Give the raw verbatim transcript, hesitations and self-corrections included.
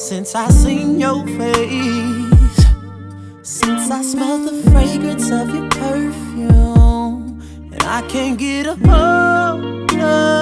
Since I seen your face, since I smelled the fragrance of your perfume, and I can't get a hold of